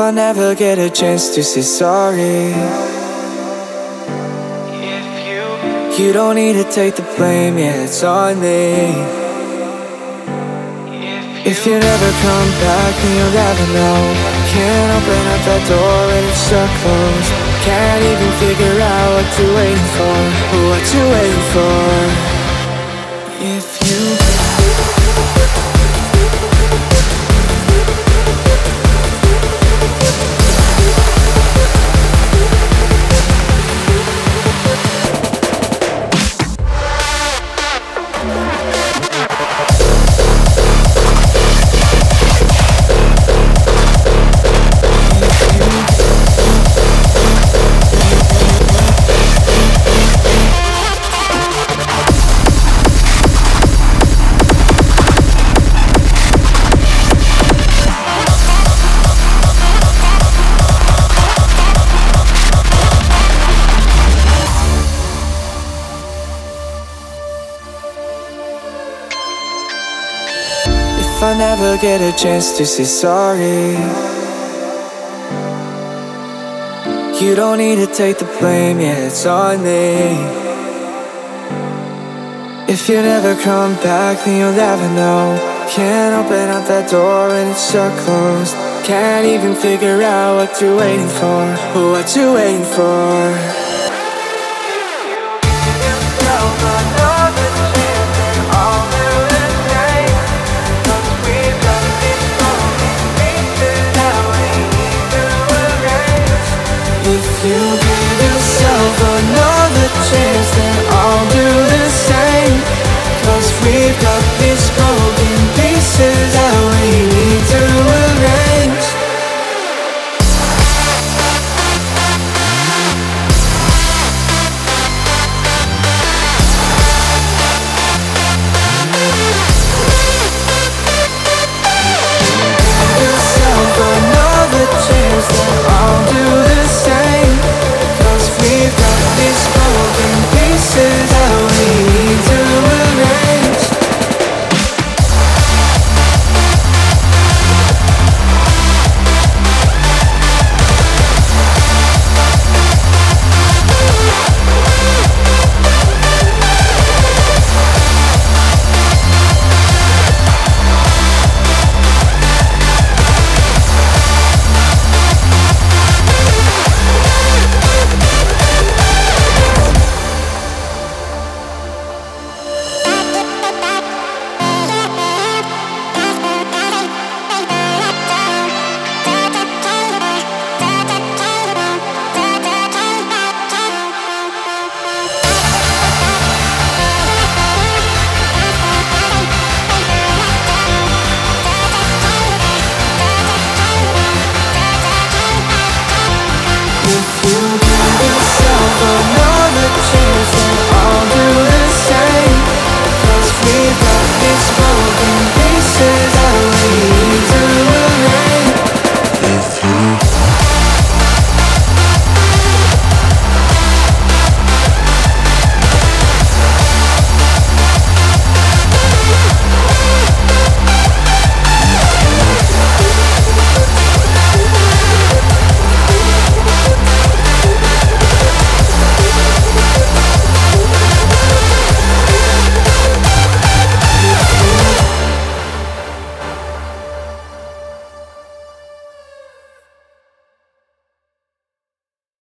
If I never get a chance to say sorry, you don't need to take the blame, yeah, it's on me. If you never come back, then you'll never know. Can't open up that door and it's stuck closed. Can't even figure out what you're waiting for. What you waiting for? If If I never get a chance to say sorry, you don't need to take the blame, yeah, it's on me. If you never come back, then you'll never know. Can't open up that door and it's stuck closed. Can't even figure out what you're waiting for. What you waiting for? If you